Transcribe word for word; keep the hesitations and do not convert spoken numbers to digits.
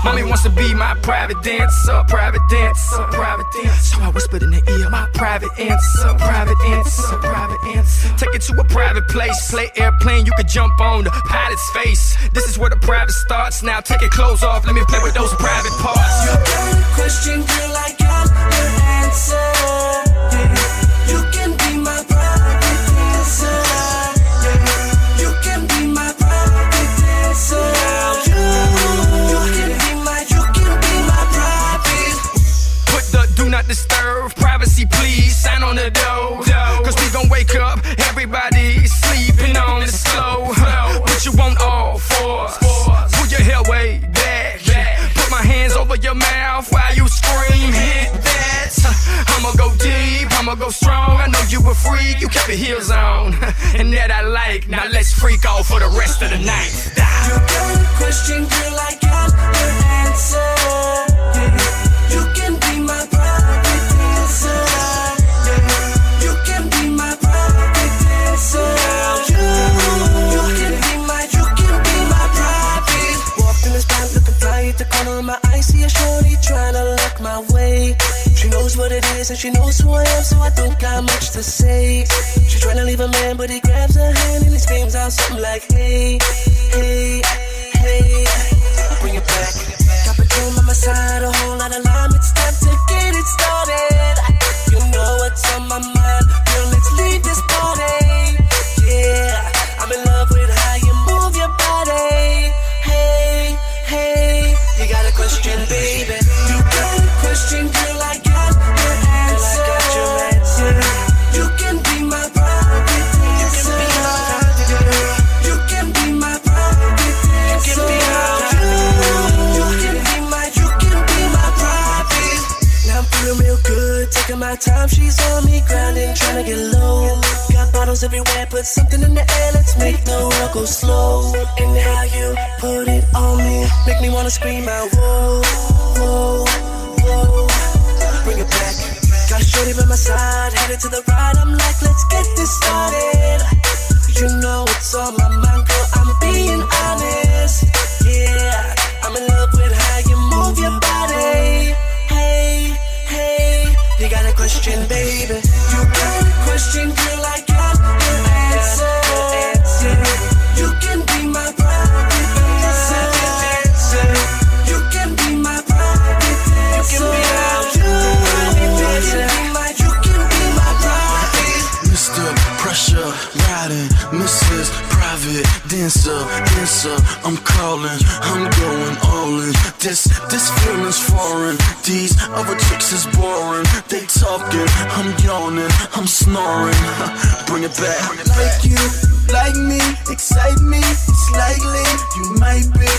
Mommy wants to be my private dancer, private dancer, private dancer. So I whispered in the ear, my private answer, private answer, private answer. Take it to a private place, play airplane, you could jump on the pilot's face. This is where the private starts. Now take your clothes off, let me play with those private parts. You got a question, girl, I got the answer. Yeah. You can be my private dancer. Yeah. You can be my private dancer. You, you can be my, you can be my private. Put the do not disturb, privacy please, sign on the door. Cause we gon' wake up, everybody sleeping on the slow. Put you on all fours, pull your hair way back. Put my hands over your mouth while you scream, hit that. I'ma go deep, I'ma go strong. I know you a freak, you kept your heels on. And that I like, now let's freak out for the rest of the night. You got a question, girl, I got the answer. Yeah. You can be my private dancer. Yeah. You can be my private dancer. You, you can be my, you can be my private. Walked in this spot looking fly at the corner of my eye. See a shorty tryna look my way. She knows what it is and she knows who I am, so I don't got much to say. She's tryna leave a man, but he grabs her hand and he screams out something like, hey, hey, hey, bring it back. Got Patron by my side, a whole lot of lime. It's time to get it started. You know what's on my mind, girl, let's leave this party. Yeah, I'm in love with how you move your body. Hey, hey, you got a question, baby. You got a question, girl, I got your answer. Girl, I got your answer. You can be my private dancer. You can be my private dancer. You can be my, you can be my private. Now I'm feeling real good, taking my time. She's on me, grinding, trying to get low. Got bottles everywhere, put something in the air. Let's make the world go slow. And how you put it on me, make me wanna scream out, whoa, whoa, whoa. Bring it back. Got shorty by my side, headed to the right. I'm like, let's get this started. You know what's on my mind, girl, I'm being honest. Yeah, I'm in love with how you move your body. Hey, hey, you got a question, baby. You got a question, girl, I got the answer. Yeah. You can be my private dancer. You can be my private dancer. You can be my, you can be my private. Mister Pressure, riding, Missus Private Dancer, dancer, I'm calling, I'm going all in. This, this feeling's foreign. These other chicks is boring. They talking, I'm yawning, I'm snoring. Bring it back. Like you, like me, excite me. It's likely you might be